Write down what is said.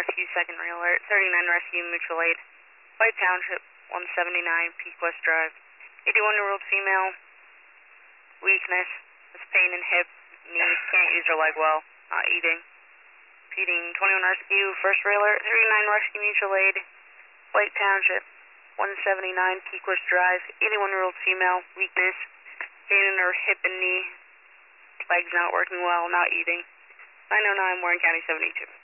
Rescue, second alert, 39 Rescue, mutual aid. White Township, 179, Peak West Drive. 81-year-old female, weakness, with pain in hip, knee, can't use her leg well, not eating. Repeating, 21 Rescue, first alert, 39 Rescue, mutual aid. White Township, 179, Peak West Drive. 81-year-old female, weakness, pain in her hip and knee, legs not working well, not eating. 909 Warren County 72.